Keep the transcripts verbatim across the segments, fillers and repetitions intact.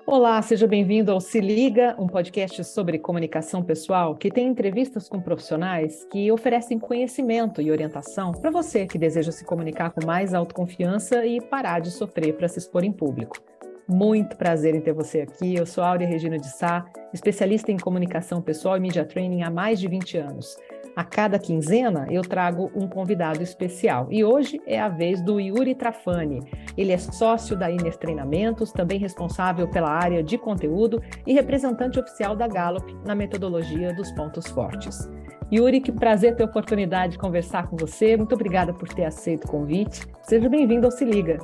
Olá, seja bem-vindo ao Se Liga, um podcast sobre comunicação pessoal que tem entrevistas com profissionais que oferecem conhecimento e orientação para você que deseja se comunicar com mais autoconfiança e parar de sofrer para se expor em público. Muito prazer em ter você aqui. Eu sou Áurea Regina de Sá, especialista em comunicação pessoal e media training há mais de vinte anos. A cada quinzena, eu trago um convidado especial. E hoje é a vez do Yuri Trafani. Ele é sócio da Inner Treinamentos, também responsável pela área de conteúdo e representante oficial da Gallup na metodologia dos pontos fortes. Yuri, que prazer ter a oportunidade de conversar com você. Muito obrigada por ter aceito o convite. Seja bem-vindo ao Se Liga.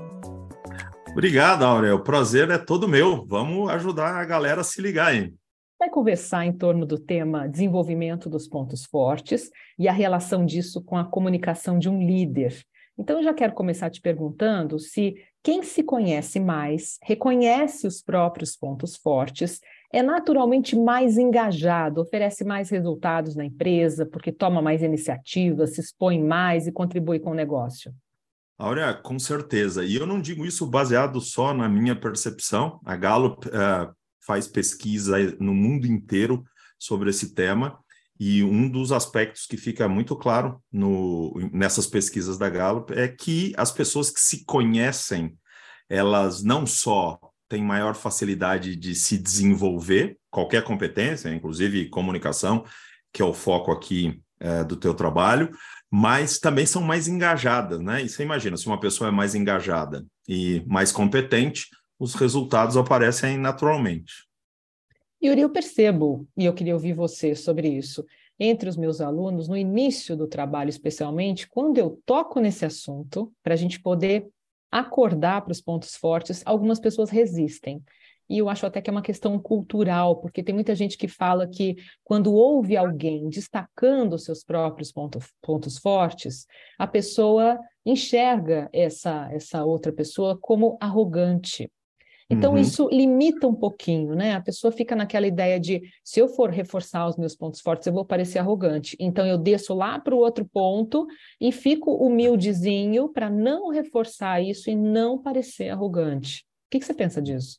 Obrigado, Áurea. O prazer é todo meu. Vamos ajudar a galera a se ligar aí. Vai conversar em torno do tema desenvolvimento dos pontos fortes e a relação disso com a comunicação de um líder. Então, eu já quero começar te perguntando se quem se conhece mais, reconhece os próprios pontos fortes, é naturalmente mais engajado, oferece mais resultados na empresa, porque toma mais iniciativas, se expõe mais e contribui com o negócio. Áurea, com certeza. E eu não digo isso baseado só na minha percepção. A Gallup uh, faz pesquisa no mundo inteiro sobre esse tema. E um dos aspectos que fica muito claro no, nessas pesquisas da Gallup é que as pessoas que se conhecem, elas não só têm maior facilidade de se desenvolver, qualquer competência, inclusive comunicação, que é o foco aqui é, do teu trabalho, mas também são mais engajadas, né? E você imagina, se uma pessoa é mais engajada e mais competente, os resultados aparecem naturalmente. Yuri, eu percebo, e eu queria ouvir você sobre isso, entre os meus alunos, no início do trabalho especialmente, quando eu toco nesse assunto, para a gente poder acordar para os pontos fortes, algumas pessoas resistem. E eu acho até que é uma questão cultural, porque tem muita gente que fala que quando ouve alguém destacando os seus próprios pontos, pontos fortes, a pessoa enxerga essa, essa outra pessoa como arrogante. Então, uhum. Isso limita um pouquinho, né? A pessoa fica naquela ideia de, se eu for reforçar os meus pontos fortes, eu vou parecer arrogante. Então, eu desço lá para o outro ponto e fico humildezinho para não reforçar isso e não parecer arrogante. O que, que você pensa disso?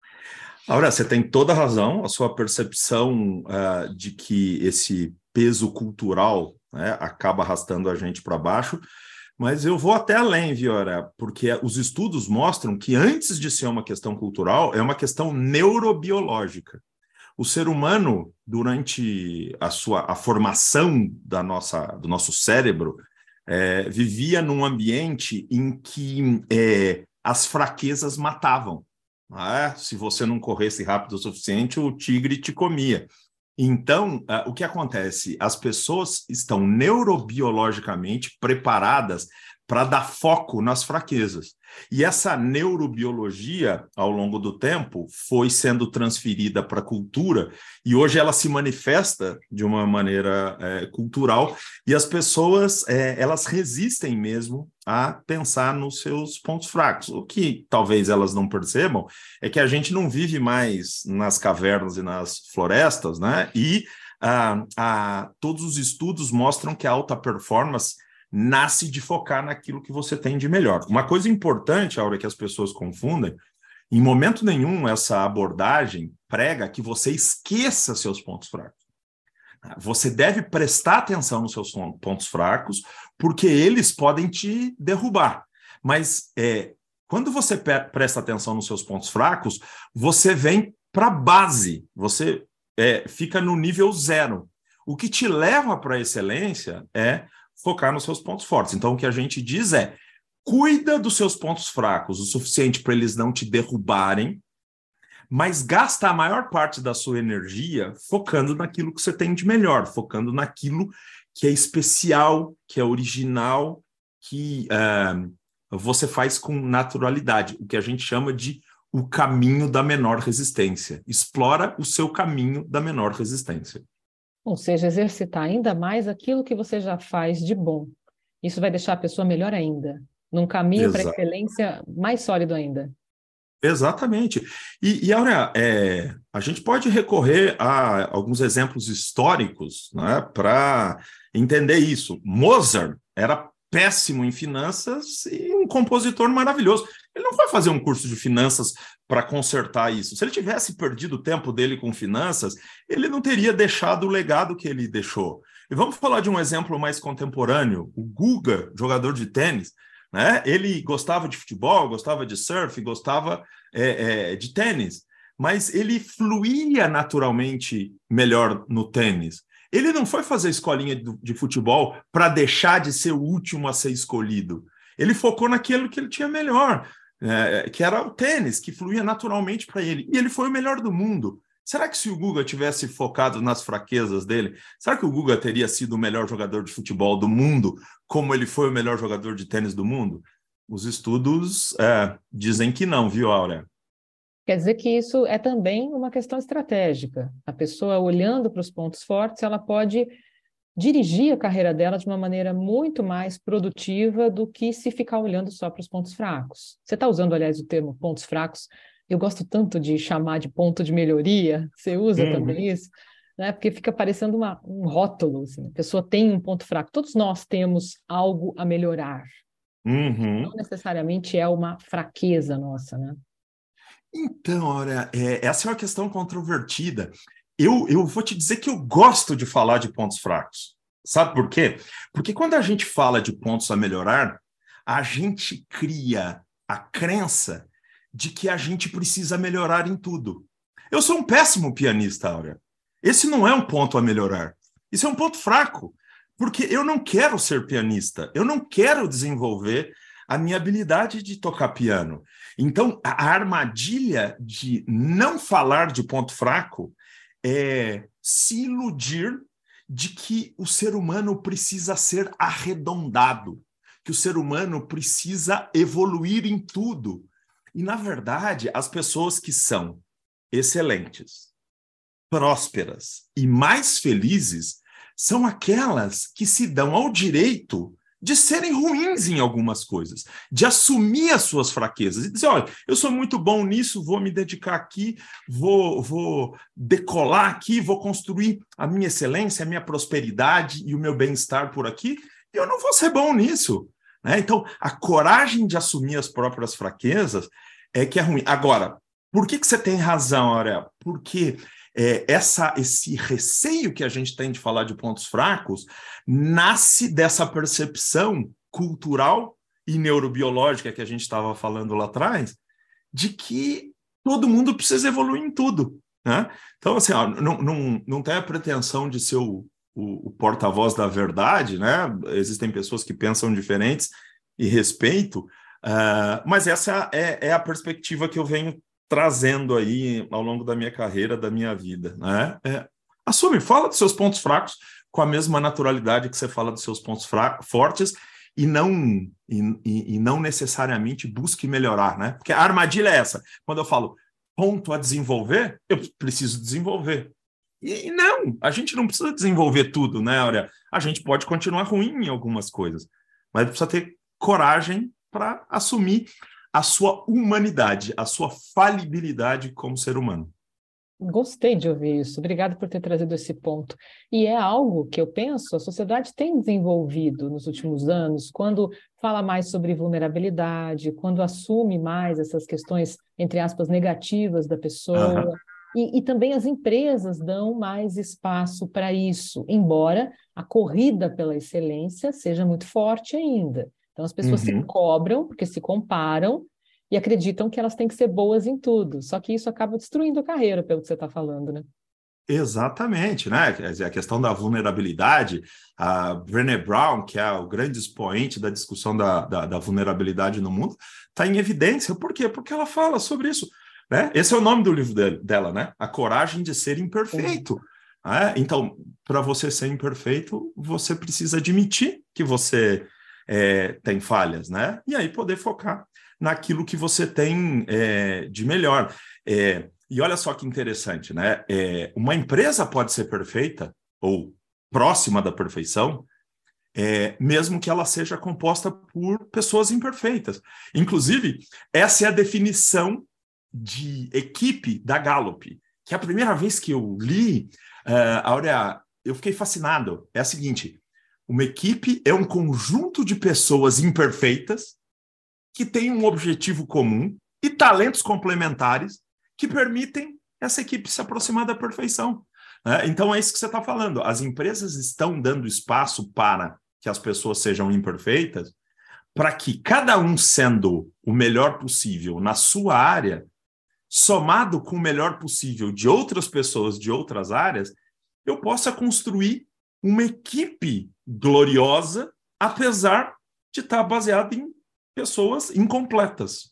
Agora, você tem toda a razão, a sua percepção uh, de que esse peso cultural, né, acaba arrastando a gente para baixo, mas eu vou até além, Viora, porque os estudos mostram que antes de ser uma questão cultural, é uma questão neurobiológica. O ser humano, durante a sua a formação da nossa, do nosso cérebro, é, vivia num ambiente em que é, as fraquezas matavam. Ah, se você não corresse rápido o suficiente, o tigre te comia. Então, uh, o que acontece? As pessoas estão neurobiologicamente preparadas para dar foco nas fraquezas. E essa neurobiologia, ao longo do tempo, foi sendo transferida para a cultura e hoje ela se manifesta de uma maneira é, cultural e as pessoas é, elas resistem mesmo a pensar nos seus pontos fracos. O que talvez elas não percebam é que a gente não vive mais nas cavernas e nas florestas, né? E ah, ah, todos os estudos mostram que a alta performance nasce de focar naquilo que você tem de melhor. Uma coisa importante, Áurea, que as pessoas confundem, em momento nenhum essa abordagem prega que você esqueça seus pontos fracos. Você deve prestar atenção nos seus pontos fracos, porque eles podem te derrubar. Mas é, quando você presta atenção nos seus pontos fracos, você vem para a base, você é, fica no nível zero. O que te leva para a excelência é focar nos seus pontos fortes. Então, o que a gente diz é, cuida dos seus pontos fracos o suficiente para eles não te derrubarem, mas gasta a maior parte da sua energia focando naquilo que você tem de melhor, focando naquilo que é especial, que é original, que uh, você faz com naturalidade, o que a gente chama de o caminho da menor resistência. Explora o seu caminho da menor resistência. Ou seja, exercitar ainda mais aquilo que você já faz de bom. Isso vai deixar a pessoa melhor ainda, num caminho para a excelência mais sólido ainda. Exatamente. E, e Áurea, é, a gente pode recorrer a alguns exemplos históricos, né, para entender isso. Mozart era péssimo em finanças e um compositor maravilhoso. Ele não foi fazer um curso de finanças para consertar isso. Se ele tivesse perdido o tempo dele com finanças, ele não teria deixado o legado que ele deixou. E vamos falar de um exemplo mais contemporâneo. O Guga, jogador de tênis, né? Ele gostava de futebol, gostava de surf, gostava é, é, de tênis, mas ele fluía naturalmente melhor no tênis. Ele não foi fazer escolinha de futebol para deixar de ser o último a ser escolhido. Ele focou naquilo que ele tinha melhor, é, que era o tênis, que fluía naturalmente para ele. E ele foi o melhor do mundo. Será que se o Guga tivesse focado nas fraquezas dele, será que o Guga teria sido o melhor jogador de futebol do mundo, como ele foi o melhor jogador de tênis do mundo? Os estudos é, dizem que não, viu, Áurea? Quer dizer que isso é também uma questão estratégica. A pessoa, olhando para os pontos fortes, ela pode dirigir a carreira dela de uma maneira muito mais produtiva do que se ficar olhando só para os pontos fracos. Você está usando, aliás, o termo pontos fracos. Eu gosto tanto de chamar de ponto de melhoria. Você usa uhum. também isso? Né? Porque fica parecendo uma, um rótulo. Assim. A pessoa tem um ponto fraco. Todos nós temos algo a melhorar. Uhum. Não necessariamente é uma fraqueza nossa, né? Então, olha, é, essa é uma questão controvertida. Eu, eu vou te dizer que eu gosto de falar de pontos fracos. Sabe por quê? Porque quando a gente fala de pontos a melhorar, a gente cria a crença de que a gente precisa melhorar em tudo. Eu sou um péssimo pianista, Áurea. Esse não é um ponto a melhorar. Isso é um ponto fraco, porque eu não quero ser pianista. Eu não quero desenvolver a minha habilidade de tocar piano. Então, a armadilha de não falar de ponto fraco é se iludir de que o ser humano precisa ser arredondado, que o ser humano precisa evoluir em tudo. E, na verdade, as pessoas que são excelentes, prósperas e mais felizes são aquelas que se dão ao direito de serem ruins em algumas coisas, de assumir as suas fraquezas e dizer, olha, eu sou muito bom nisso, vou me dedicar aqui, vou, vou decolar aqui, vou construir a minha excelência, a minha prosperidade e o meu bem-estar por aqui, e eu não vou ser bom nisso. Né? Então, a coragem de assumir as próprias fraquezas é que é ruim. Agora, por que, que você tem razão, Aurélia? Porque É, essa, esse receio que a gente tem de falar de pontos fracos nasce dessa percepção cultural e neurobiológica que a gente estava falando lá atrás, de que todo mundo precisa evoluir em tudo. Né? Então, assim, ó, não, não, não tem a pretensão de ser o, o, o porta-voz da verdade, né? Existem pessoas que pensam diferentes e respeito, uh, mas essa é, é a perspectiva que eu venho trazendo aí ao longo da minha carreira, da minha vida, né? É, assume, fala dos seus pontos fracos com a mesma naturalidade que você fala dos seus pontos fracos, fortes e não, e, e, e não necessariamente busque melhorar, né? Porque a armadilha é essa. Quando eu falo ponto a desenvolver, eu preciso desenvolver. E, e não, a gente não precisa desenvolver tudo, né, Aurélia? A gente pode continuar ruim em algumas coisas, mas precisa ter coragem para assumir a sua humanidade, a sua falibilidade como ser humano. Gostei de ouvir isso. Obrigada por ter trazido esse ponto. E é algo que eu penso, a sociedade tem desenvolvido nos últimos anos, quando fala mais sobre vulnerabilidade, quando assume mais essas questões, entre aspas, negativas da pessoa. Uhum. E, e também as empresas dão mais espaço para isso, embora a corrida pela excelência seja muito forte ainda. Então, as pessoas uhum. se cobram, porque se comparam, e acreditam que elas têm que ser boas em tudo. Só que isso acaba destruindo a carreira, pelo que você está falando, né? Exatamente, né? Quer dizer, a questão da vulnerabilidade, a Brené Brown, que é o grande expoente da discussão da, da, da vulnerabilidade no mundo, está em evidência. Por quê? Porque ela fala sobre isso. Né? Esse é o nome do livro dele, dela, né? A Coragem de Ser Imperfeito. Uhum. Né? Então, para você ser imperfeito, você precisa admitir que você É, tem falhas, né? E aí poder focar naquilo que você tem é, de melhor. É, e olha só que interessante, né? É, uma empresa pode ser perfeita ou próxima da perfeição, é, mesmo que ela seja composta por pessoas imperfeitas. Inclusive, essa é a definição de equipe da Gallup, que a primeira vez que eu li, uh, Áurea, eu fiquei fascinado. É a seguinte: Uma equipe é um conjunto de pessoas imperfeitas que têm um objetivo comum e talentos complementares que permitem essa equipe se aproximar da perfeição. Né? Então, é isso que você está falando. As empresas estão dando espaço para que as pessoas sejam imperfeitas, para que cada um sendo o melhor possível na sua área, somado com o melhor possível de outras pessoas de outras áreas, eu possa construir uma equipe gloriosa, apesar de estar baseada em pessoas incompletas.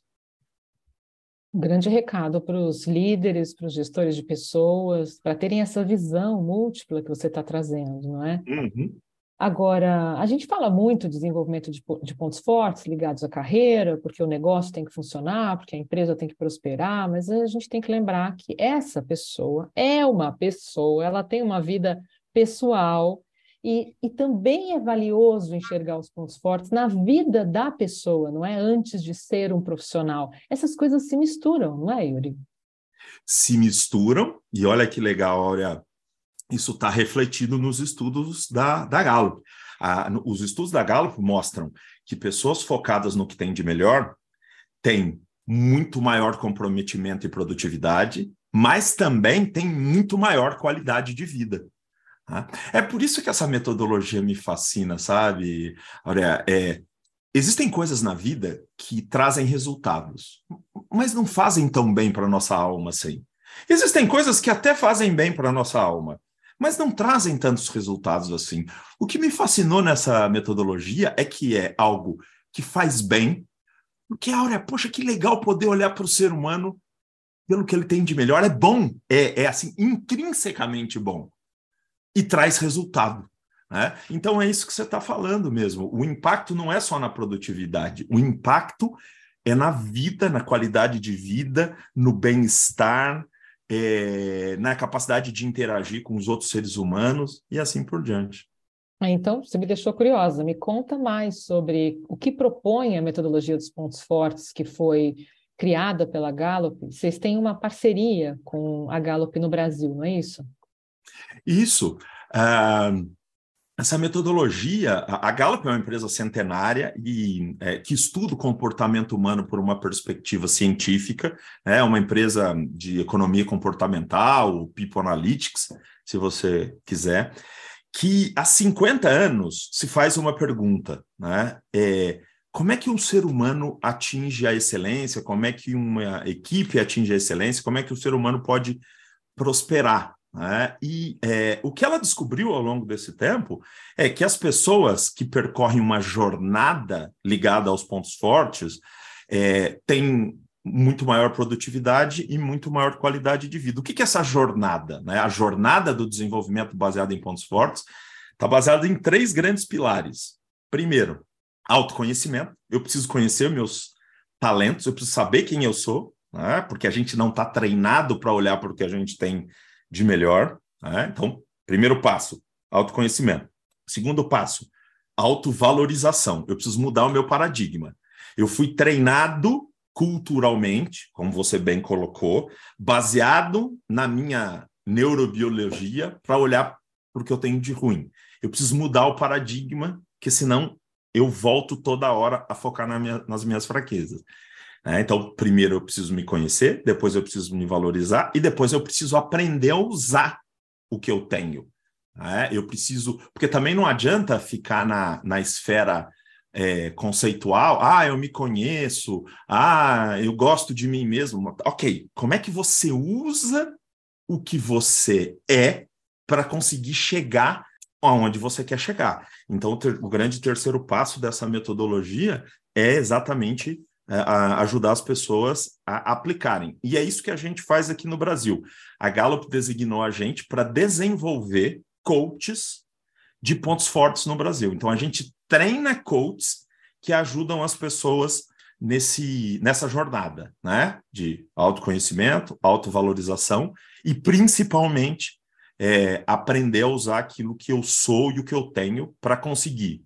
Um grande recado para os líderes, para os gestores de pessoas, para terem essa visão múltipla que você está trazendo, não é? Uhum. Agora, a gente fala muito de desenvolvimento de, de pontos fortes ligados à carreira, porque o negócio tem que funcionar, porque a empresa tem que prosperar, mas a gente tem que lembrar que essa pessoa é uma pessoa, ela tem uma vida pessoal e, e também é valioso enxergar os pontos fortes na vida da pessoa, não é? Antes de ser um profissional. Essas coisas se misturam, não é, Yuri? Se misturam, e olha que legal, olha. Isso está refletido nos estudos da, da Gallup. Ah, no, os estudos da Gallup mostram que pessoas focadas no que tem de melhor têm muito maior comprometimento e produtividade, mas também têm muito maior qualidade de vida. Tá? É por isso que essa metodologia me fascina, sabe? Olha, é, existem coisas na vida que trazem resultados, mas não fazem tão bem para a nossa alma assim. Existem coisas que até fazem bem para a nossa alma, mas não trazem tantos resultados assim. O que me fascinou nessa metodologia é que é algo que faz bem, porque, olha, poxa, que legal poder olhar para o ser humano pelo que ele tem de melhor. É bom, é, é assim, intrinsecamente bom. E traz resultado. Né? Então é isso que você está falando mesmo. O impacto não é só na produtividade, o impacto é na vida, na qualidade de vida, no bem-estar, É, na capacidade de interagir com os outros seres humanos e assim por diante. Então, você me deixou curiosa. Me conta mais sobre o que propõe a metodologia dos pontos fortes que foi criada pela Gallup. Vocês têm uma parceria com a Gallup no Brasil, não é isso? Isso. Uh, essa metodologia, a Gallup é uma empresa centenária e é, que estuda o comportamento humano por uma perspectiva científica, é uma empresa de economia comportamental, People Analytics, se você quiser, que há cinquenta anos se faz uma pergunta, né? É, como é que um ser humano atinge a excelência? Como é que uma equipe atinge a excelência? Como é que o ser humano pode prosperar? Né? E é, o que ela descobriu ao longo desse tempo é que as pessoas que percorrem uma jornada ligada aos pontos fortes é, têm muito maior produtividade e muito maior qualidade de vida. O que, que é essa jornada? Né? A jornada do desenvolvimento baseada em pontos fortes está baseada em três grandes pilares. Primeiro, autoconhecimento. Eu preciso conhecer meus talentos, eu preciso saber quem eu sou, né? Porque a gente não está treinado para olhar para o que a gente tem de melhor. Né? Então, primeiro passo, autoconhecimento. Segundo passo, autovalorização. Eu preciso mudar o meu paradigma. Eu fui treinado culturalmente, como você bem colocou, baseado na minha neurobiologia para olhar para o que eu tenho de ruim. Eu preciso mudar o paradigma, porque senão eu volto toda hora a focar na minha, nas minhas fraquezas. É, então, primeiro eu preciso me conhecer, depois eu preciso me valorizar e depois eu preciso aprender a usar o que eu tenho. É, eu preciso... Porque também não adianta ficar na, na esfera é, conceitual. Ah, eu me conheço. Ah, eu gosto de mim mesmo. Ok, como é que você usa o que você é para conseguir chegar aonde você quer chegar? Então, o, ter, o grande terceiro passo dessa metodologia é exatamente... a ajudar as pessoas a aplicarem. E é isso que a gente faz aqui no Brasil. A Gallup designou a gente para desenvolver coaches de pontos fortes no Brasil. Então, a gente treina coaches que ajudam as pessoas nesse, nessa jornada, né? De autoconhecimento, autovalorização e, principalmente, é, aprender a usar aquilo que eu sou e o que eu tenho para conseguir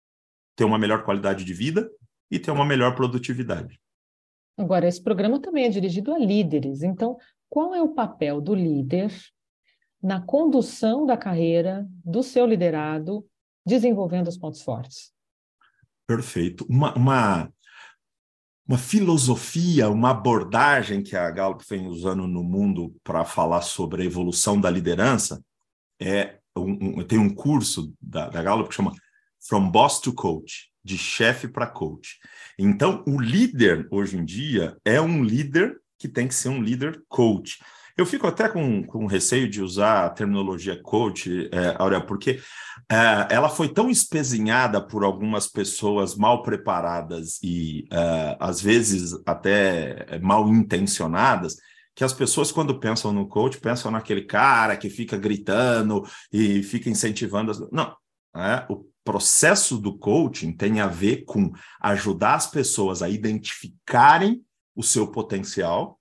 ter uma melhor qualidade de vida e ter uma melhor produtividade. Agora, esse programa também é dirigido a líderes. Então, qual é o papel do líder na condução da carreira, do seu liderado, desenvolvendo os pontos fortes. Perfeito. Uma, uma, uma filosofia, uma abordagem que a Gallup vem usando no mundo para falar sobre a evolução da liderança é um, um, tem um curso da, da Gallup que chama From Boss to Coach, de chefe para coach. Então, o líder, hoje em dia, é um líder que tem que ser um líder coach. Eu fico até com, com receio de usar a terminologia coach, é, Áurea, porque é, ela foi tão espezinhada por algumas pessoas mal preparadas e, é, às vezes, até mal intencionadas, que as pessoas, quando pensam no coach, pensam naquele cara que fica gritando e fica incentivando. As... Não, é, o processo do coaching tem a ver com ajudar as pessoas a identificarem o seu potencial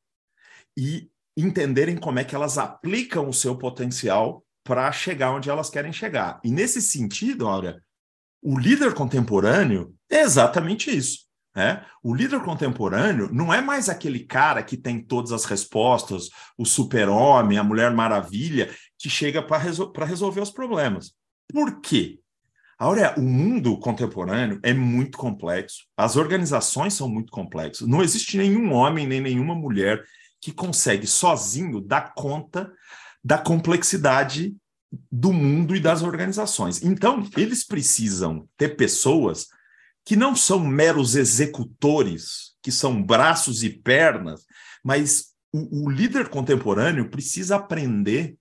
e entenderem como é que elas aplicam o seu potencial para chegar onde elas querem chegar. E nesse sentido, Áurea, o líder contemporâneo é exatamente isso. Né? O líder contemporâneo não é mais aquele cara que tem todas as respostas, o super-homem, a Mulher Maravilha, que chega para resol- para resolver os problemas. Por quê? Áurea, o mundo contemporâneo é muito complexo, as organizações são muito complexas, não existe nenhum homem nem nenhuma mulher que consegue sozinho dar conta da complexidade do mundo e das organizações. Então, eles precisam ter pessoas que não são meros executores, que são braços e pernas, mas o, o líder contemporâneo precisa aprender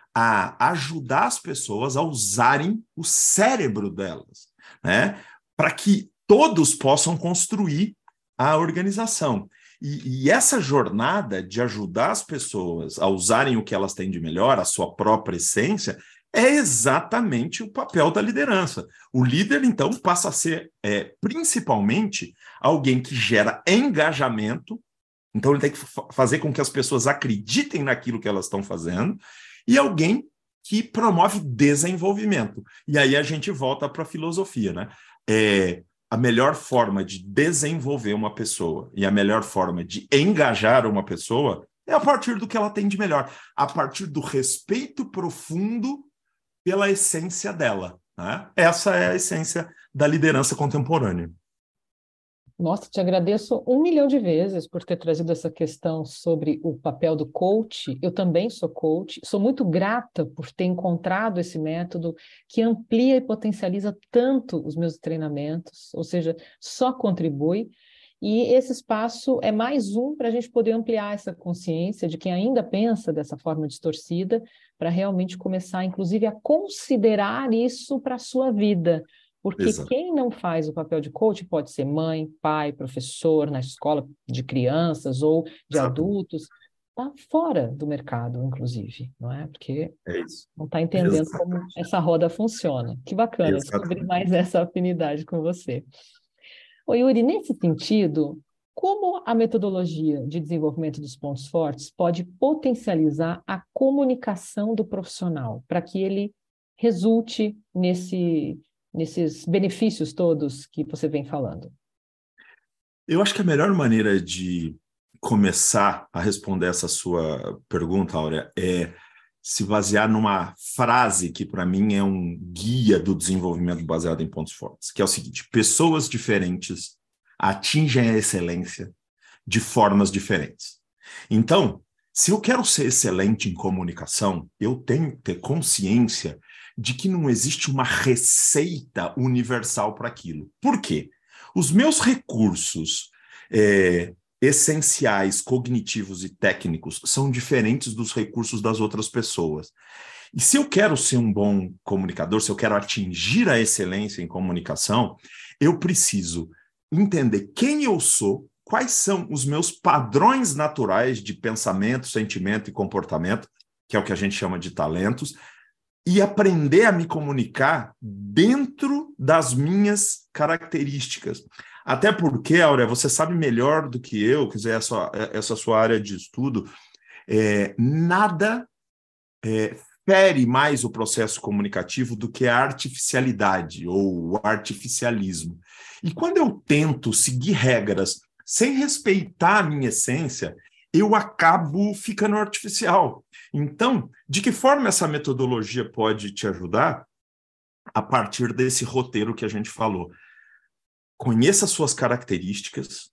a ajudar as pessoas a usarem o cérebro delas, né? Para que todos possam construir a organização. E, e essa jornada de ajudar as pessoas a usarem o que elas têm de melhor, a sua própria essência, é exatamente o papel da liderança. O líder, então, passa a ser, é, principalmente, alguém que gera engajamento. Então, ele tem que fazer com que as pessoas acreditem naquilo que elas estão fazendo, e alguém que promove desenvolvimento. E aí a gente volta para a filosofia, né? É, a melhor forma de desenvolver uma pessoa e a melhor forma de engajar uma pessoa é a partir do que ela tem de melhor, a partir do respeito profundo pela essência dela, né? Essa é a essência da liderança contemporânea. Nossa, te agradeço um milhão de vezes por ter trazido essa questão sobre o papel do coach. Eu também sou coach, sou muito grata por ter encontrado esse método que amplia e potencializa tanto os meus treinamentos, ou seja, só contribui. E esse espaço é mais um para a gente poder ampliar essa consciência de quem ainda pensa dessa forma distorcida, para realmente começar, inclusive, a considerar isso para a sua vida. Porque Exato. quem não faz o papel de coach pode ser mãe, pai, professor, na escola de crianças ou de Exato. adultos, está fora do mercado, inclusive, não é? Porque É isso. não está entendendo Exato. como essa roda funciona. Que bacana descobrir Exatamente. mais essa afinidade com você. Ô, Yuri, nesse sentido, como a metodologia de desenvolvimento dos pontos fortes pode potencializar a comunicação do profissional para que ele resulte nesse, nesses benefícios todos que você vem falando? Eu acho que a melhor maneira de começar a responder essa sua pergunta, Áurea, é se basear numa frase que, para mim, é um guia do desenvolvimento baseado em pontos fortes, que é o seguinte: pessoas diferentes atingem a excelência de formas diferentes. Então, se eu quero ser excelente em comunicação, eu tenho que ter consciência de que não existe uma receita universal para aquilo. Por quê? Os meus recursos é, essenciais, cognitivos e técnicos são diferentes dos recursos das outras pessoas. E se eu quero ser um bom comunicador, se eu quero atingir a excelência em comunicação, eu preciso entender quem eu sou, quais são os meus padrões naturais de pensamento, sentimento e comportamento, que é o que a gente chama de talentos, e aprender a me comunicar dentro das minhas características. Até porque, Áurea, você sabe melhor do que eu, quer dizer, essa, essa sua área de estudo, é, nada é, fere mais o processo comunicativo do que a artificialidade ou o artificialismo. E quando eu tento seguir regras sem respeitar a minha essência, eu acabo ficando artificial. Então, de que forma essa metodologia pode te ajudar? a partir desse roteiro que a gente falou. Conheça as suas características,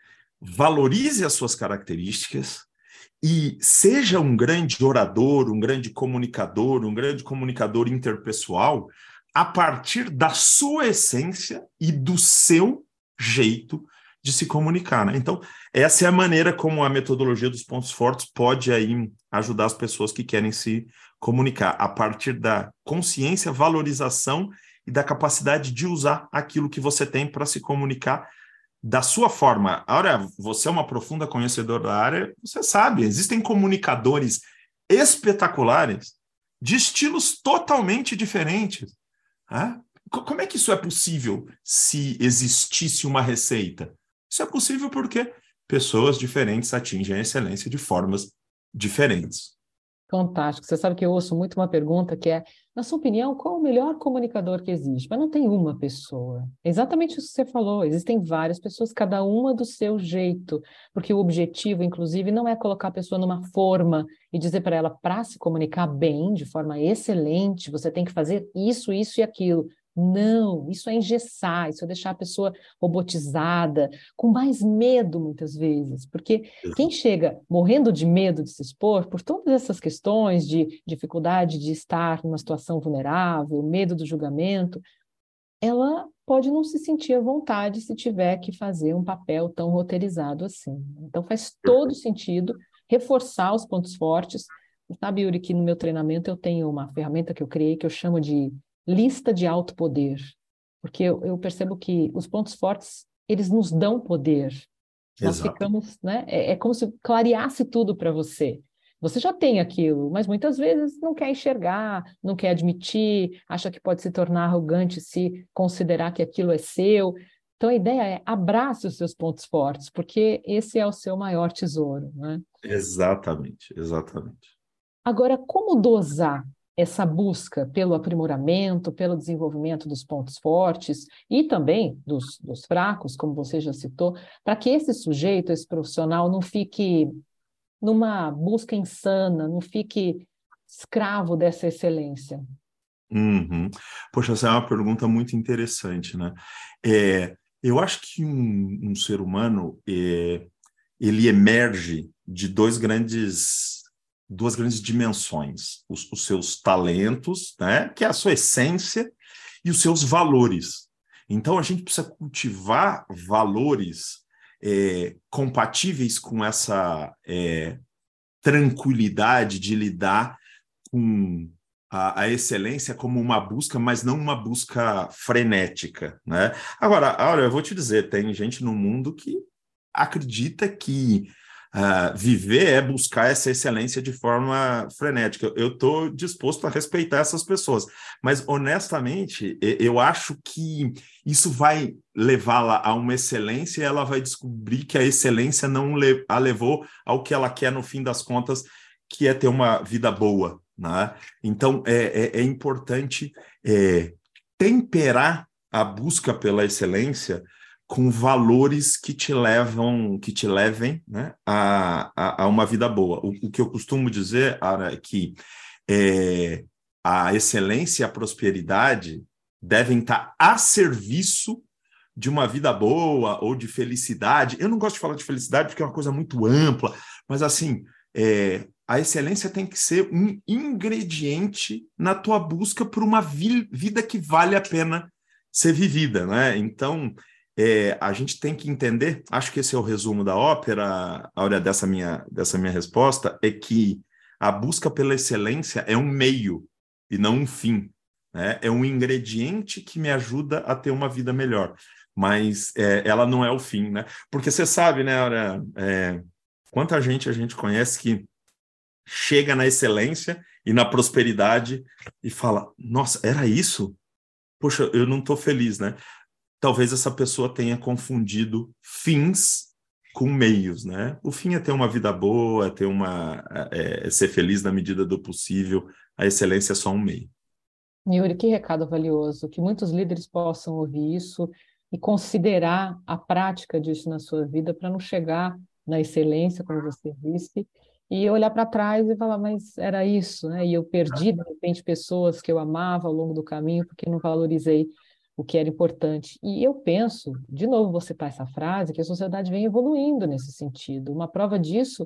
valorize as suas características e seja um grande orador, um grande comunicador, um grande comunicador interpessoal a partir da sua essência e do seu jeito de se comunicar, né? Então, essa é a maneira como a metodologia dos pontos fortes pode aí ajudar as pessoas que querem se comunicar, a partir da consciência, valorização e da capacidade de usar aquilo que você tem para se comunicar da sua forma. Agora, você é uma profunda conhecedora da área, você sabe, existem comunicadores espetaculares de estilos totalmente diferentes. Né? Como é que isso é possível se existisse uma receita? Isso é possível porque pessoas diferentes atingem a excelência de formas diferentes. Fantástico. Você sabe que eu ouço muito uma pergunta que é, na sua opinião, qual o melhor comunicador que existe? Mas não tem uma pessoa. É exatamente isso que você falou. Existem várias pessoas, cada uma do seu jeito. Porque o objetivo, inclusive, não é colocar a pessoa numa forma e dizer para ela, para se comunicar bem, de forma excelente, você tem que fazer isso, isso e aquilo. Não, isso é engessar, isso é deixar a pessoa robotizada, com mais medo muitas vezes, porque quem chega morrendo de medo de se expor, por todas essas questões de dificuldade de estar numa situação vulnerável, medo do julgamento, ela pode não se sentir à vontade se tiver que fazer um papel tão roteirizado assim. Então faz todo sentido reforçar os pontos fortes. Sabe, Yuri, que no meu treinamento eu tenho uma ferramenta que eu criei que eu chamo de lista de alto poder, porque eu, eu percebo que os pontos fortes, eles nos dão poder. Nós Exato. ficamos, né? É, é como se clareasse tudo para você. Você já tem aquilo, mas muitas vezes não quer enxergar, não quer admitir, acha que pode se tornar arrogante se considerar que aquilo é seu. Então a ideia é abrace os seus pontos fortes, porque esse é o seu maior tesouro, né? Exatamente, exatamente. Agora, como dosar essa busca pelo aprimoramento, pelo desenvolvimento dos pontos fortes e também dos, dos fracos, como você já citou, para que esse sujeito, esse profissional, não fique numa busca insana, não fique escravo dessa excelência? Uhum. Poxa, essa é uma pergunta muito interessante, né? É, eu acho que um, um ser humano é, ele emerge de dois grandes, duas grandes dimensões: os, os seus talentos, né? Que é a sua essência, e os seus valores. Então, a gente precisa cultivar valores é, compatíveis com essa é, tranquilidade de lidar com a, a excelência como uma busca, mas não uma busca frenética, né? Agora, olha, eu vou te dizer, tem gente no mundo que acredita que uh, viver é buscar essa excelência de forma frenética. Eu estou disposto a respeitar essas pessoas, mas honestamente, eu acho que isso vai levá-la a uma excelência e ela vai descobrir que a excelência não a levou ao que ela quer no fim das contas, que é ter uma vida boa, né? Então, é, é, é importante é, temperar a busca pela excelência com valores que te levam, que te levem, né, a, a, a uma vida boa. O, o que eu costumo dizer, Ara, é que é, a excelência e a prosperidade devem estar a serviço de uma vida boa ou de felicidade. Eu não gosto de falar de felicidade porque é uma coisa muito ampla, mas assim, é, a excelência tem que ser um ingrediente na tua busca por uma vi- vida que vale a pena ser vivida, né? Então, é, a gente tem que entender, acho que esse é o resumo da ópera, Áurea, dessa minha, dessa minha resposta, é que a busca pela excelência é um meio e não um fim, né? É um ingrediente que me ajuda a ter uma vida melhor, mas é, ela não é o fim, né? Porque você sabe, né, Áurea, é, quanta gente a gente conhece que chega na excelência e na prosperidade e fala, nossa, era isso? Poxa, eu não estou feliz, né? Talvez essa pessoa tenha confundido fins com meios, né? O fim é ter uma vida boa, ter uma, é, é ser feliz na medida do possível. A excelência é só um meio. Yuri, que recado valioso, que muitos líderes possam ouvir isso e considerar a prática disso na sua vida para não chegar na excelência, como você disse, e olhar para trás e falar, mas era isso, né? E eu perdi, de repente, pessoas que eu amava ao longo do caminho porque não valorizei o que era importante. E eu penso, de novo vou citar essa frase, que a sociedade vem evoluindo nesse sentido. Uma prova disso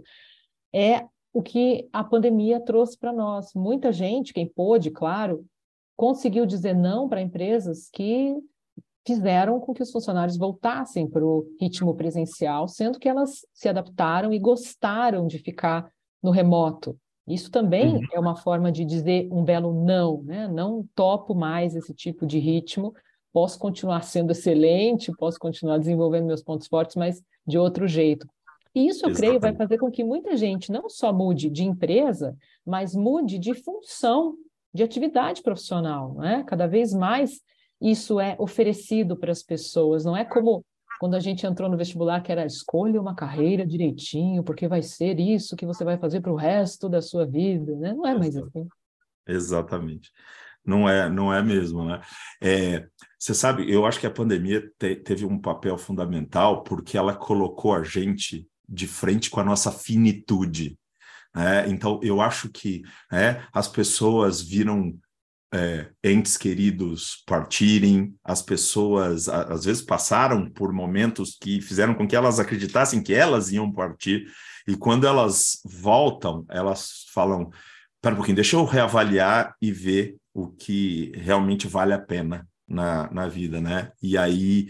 é o que a pandemia trouxe para nós. Muita gente, quem pôde, claro, conseguiu dizer não para empresas que fizeram com que os funcionários voltassem para o ritmo presencial, sendo que elas se adaptaram e gostaram de ficar no remoto. Isso também Uhum. é uma forma de dizer um belo não, né? Não topo mais esse tipo de ritmo, posso continuar sendo excelente, posso continuar desenvolvendo meus pontos fortes, mas de outro jeito. E isso, eu creio, vai Exatamente. fazer com que muita gente não só mude de empresa, mas mude de função, de atividade profissional, né? Cada vez mais isso é oferecido para as pessoas, não é como quando a gente entrou no vestibular, que era escolha uma carreira direitinho, porque vai ser isso que você vai fazer para o resto da sua vida, né? Não é mais Exa- assim. Exatamente. Não é, não é mesmo, né? É, você sabe, eu acho que a pandemia te- teve um papel fundamental porque ela colocou a gente de frente com a nossa finitude, né? Então, eu acho que, né, as pessoas viram é, entes queridos partirem, as pessoas a- às vezes passaram por momentos que fizeram com que elas acreditassem que elas iam partir, e quando elas voltam, elas falam: espera um pouquinho, deixa eu reavaliar e ver o que realmente vale a pena na, na vida, né? E aí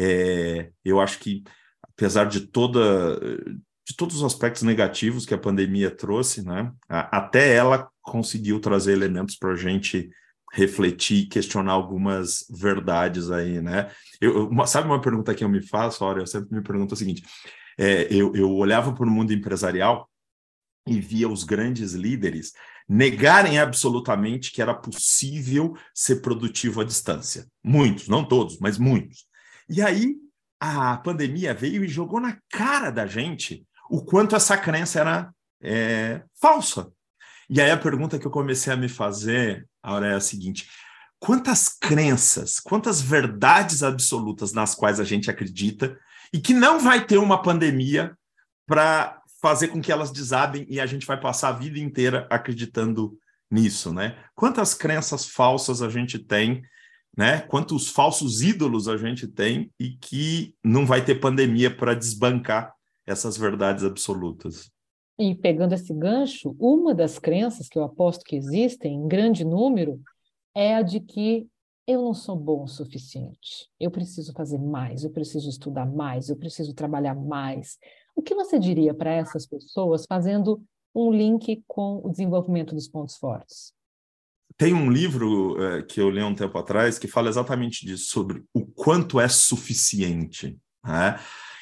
é, eu acho que, apesar de toda de todos os aspectos negativos que a pandemia trouxe, né? a- Até ela conseguiu trazer elementos para a gente refletir e questionar algumas verdades aí, né? Eu, uma, sabe uma pergunta que eu me faço, olha, eu sempre me pergunto o seguinte: é, eu, eu olhava para o mundo empresarial e via os grandes líderes negarem absolutamente que era possível ser produtivo à distância. Muitos, não todos, mas muitos. E aí a pandemia veio e jogou na cara da gente o quanto essa crença era é, falsa. E aí a pergunta que eu comecei a me fazer, Aura, é a seguinte: quantas crenças, quantas verdades absolutas nas quais a gente acredita e que não vai ter uma pandemia para fazer com que elas desabem e a gente vai passar a vida inteira acreditando nisso, né? Quantas crenças falsas a gente tem, né? Quantos falsos ídolos a gente tem e que não vai ter pandemia para desbancar essas verdades absolutas. E pegando esse gancho, uma das crenças que eu aposto que existem em grande número é a de que eu não sou bom o suficiente. Eu preciso fazer mais, eu preciso estudar mais, eu preciso trabalhar mais. O que você diria para essas pessoas fazendo um link com o desenvolvimento dos pontos fortes? Tem um livro eh, que eu li um tempo atrás que fala exatamente disso, sobre o quanto é suficiente, né?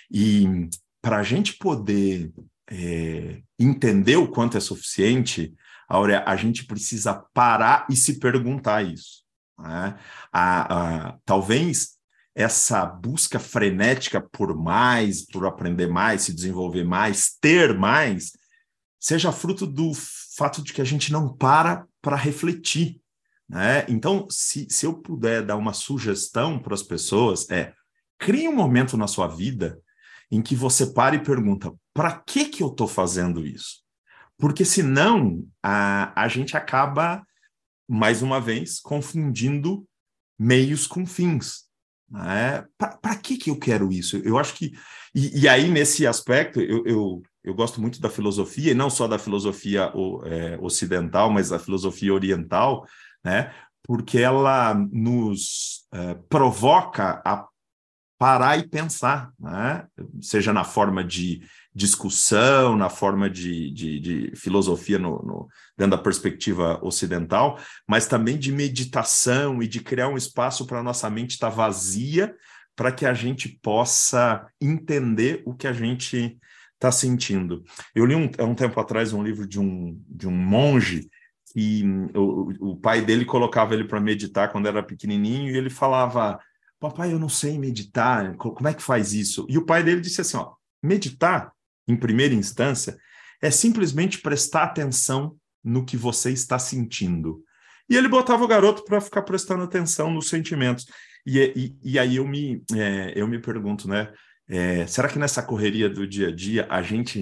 E para a gente poder eh, entender o quanto é suficiente, Áurea, a gente precisa parar e se perguntar isso, né? A, a, talvez essa busca frenética por mais, por aprender mais, se desenvolver mais, ter mais, seja fruto do fato de que a gente não para para refletir, né? Então, se, se eu puder dar uma sugestão para as pessoas, é: crie um momento na sua vida em que você para e pergunta: para que que eu estou fazendo isso? Porque senão a, a gente acaba, mais uma vez, confundindo meios com fins. Né? Para que que eu quero isso? Eu acho que... E, e aí, nesse aspecto, eu, eu, eu gosto muito da filosofia, e não só da filosofia o, é, ocidental, mas da filosofia oriental, né? Porque ela nos é, provoca a parar e pensar, né? Seja na forma de discussão, na forma de, de, de filosofia no, no, dentro da perspectiva ocidental, mas também de meditação e de criar um espaço para a nossa mente estar vazia, para que a gente possa entender o que a gente está sentindo. Eu li um, há um tempo atrás um livro de um, de um monge que o, o pai dele colocava ele para meditar quando era pequenininho e ele falava: papai, eu não sei meditar, como é que faz isso? E o pai dele disse assim, ó: meditar, em primeira instância, é simplesmente prestar atenção no que você está sentindo. E ele botava o garoto para ficar prestando atenção nos sentimentos. E, e, e aí eu me, é, eu me pergunto, né? É, será que nessa correria do dia a dia a gente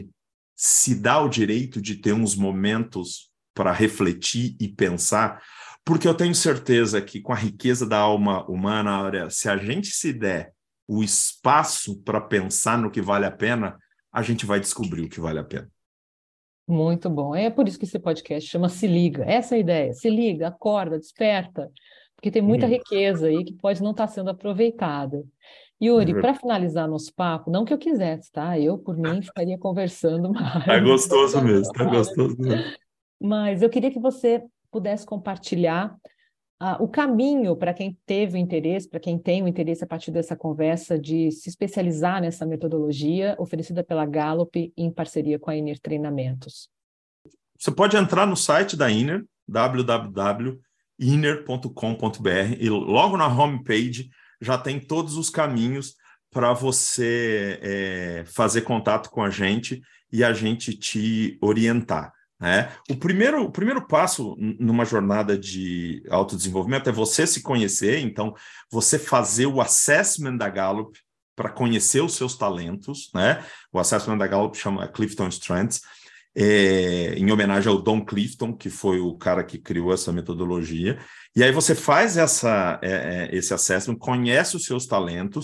se dá o direito de ter uns momentos para refletir e pensar, porque eu tenho certeza que com a riqueza da alma humana, Áurea, se a gente se der o espaço para pensar no que vale a pena, a gente vai descobrir o que vale a pena. Muito bom. É por isso que esse podcast chama Se Liga. Essa é a ideia. Se liga, acorda, desperta, porque tem muita Hum. riqueza aí que pode não estar sendo aproveitada. Yuri, para finalizar nosso papo, não que eu quisesse, tá? Eu, por mim, ficaria conversando mais. Tá gostoso mesmo, tá gostoso mesmo. Mas eu queria que você pudesse compartilhar Uh, o caminho para quem teve o interesse, para quem tem o interesse a partir dessa conversa de se especializar nessa metodologia oferecida pela Gallup em parceria com a Inner Treinamentos. Você pode entrar no site da Inner, w w w ponto inner ponto com ponto b r, e logo na homepage já tem todos os caminhos para você é, fazer contato com a gente e a gente te orientar. É, o, primeiro, o primeiro passo numa jornada de autodesenvolvimento é você se conhecer, então você fazer o assessment da Gallup para conhecer os seus talentos, né? O assessment da Gallup chama Clifton Strengths, é, em homenagem ao Don Clifton, que foi o cara que criou essa metodologia, e aí você faz essa, é, esse assessment, conhece os seus talentos,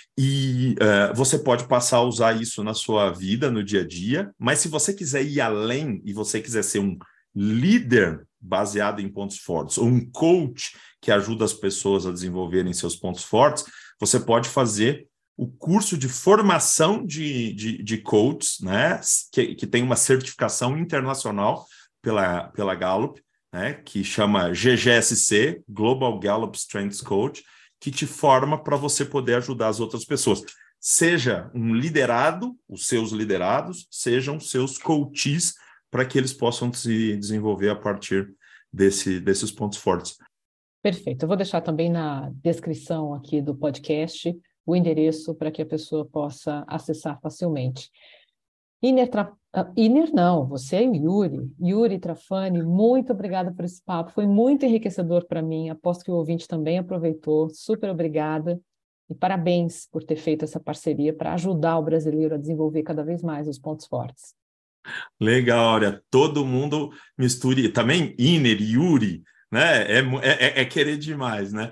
e uh, você pode passar a usar isso na sua vida, no dia a dia, mas se você quiser ir além e você quiser ser um líder baseado em pontos fortes, ou um coach que ajuda as pessoas a desenvolverem seus pontos fortes, você pode fazer o curso de formação de, de, de coaches, né, que, que tem uma certificação internacional pela, pela Gallup, né, que chama G G S C, Global Gallup Strengths Coach, que te forma para você poder ajudar as outras pessoas. Seja um liderado, os seus liderados, sejam seus coaches, para que eles possam se desenvolver a partir desse, desses pontos fortes. Perfeito. Eu vou deixar também na descrição aqui do podcast o endereço para que a pessoa possa acessar facilmente. Iner, Tra... uh, Iner não, você é o Yuri. Yuri Trafani, muito obrigada por esse papo, foi muito enriquecedor para mim, aposto que o ouvinte também aproveitou, super obrigada e parabéns por ter feito essa parceria para ajudar o brasileiro a desenvolver cada vez mais os pontos fortes. Legal, Áurea, todo mundo misture, também Iner, Yuri, né? É, é, é querer demais, né?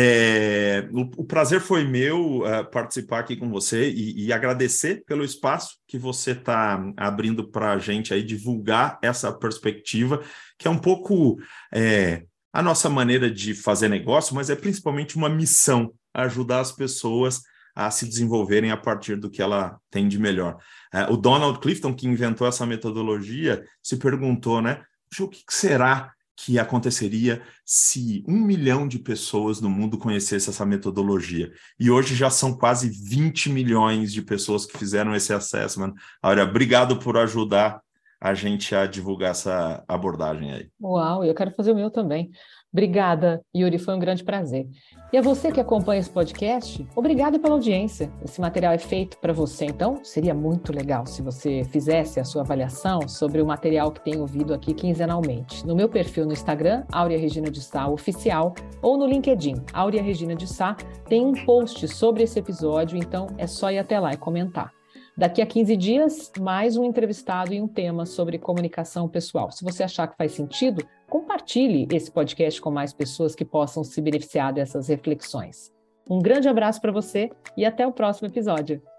É, o, o prazer foi meu uh, participar aqui com você e, e agradecer pelo espaço que você está abrindo para a gente aí divulgar essa perspectiva, que é um pouco é, a nossa maneira de fazer negócio, mas é principalmente uma missão, ajudar as pessoas a se desenvolverem a partir do que ela tem de melhor. Uh, o Donald Clifton, que inventou essa metodologia, se perguntou, né? O que será que aconteceria se um milhão de pessoas no mundo conhecesse essa metodologia? E hoje já são quase vinte milhões de pessoas que fizeram esse assessment. Áurea, obrigado por ajudar a gente a divulgar essa abordagem aí. Uau, eu quero fazer o meu também. Obrigada, Yuri, foi um grande prazer. E a você que acompanha esse podcast, obrigada pela audiência. Esse material é feito para você, então seria muito legal se você fizesse a sua avaliação sobre o material que tem ouvido aqui quinzenalmente. No meu perfil no Instagram, Áurea Regina de Sá Oficial, ou no LinkedIn, Áurea Regina de Sá, tem um post sobre esse episódio, então é só ir até lá e comentar. Daqui a quinze dias, mais um entrevistado e um tema sobre comunicação pessoal. Se você achar que faz sentido, compartilhe esse podcast com mais pessoas que possam se beneficiar dessas reflexões. Um grande abraço para você e até o próximo episódio.